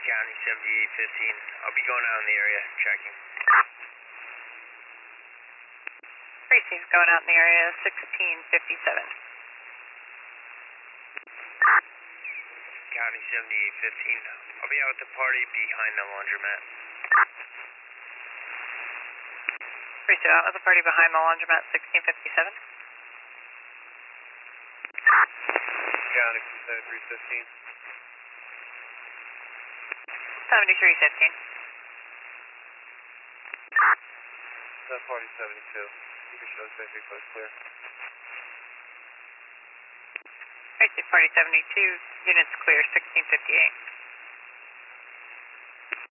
County 7815. I'll be going out in the area, checking. Precinct going out in the area, 1657. County 7815. I'll be out at the party behind the laundromat. Precinct out at the party behind the laundromat, 1657. County 7315. 7315. That party 72. You can show safety close clear. Precinct party 72, units clear, 1658.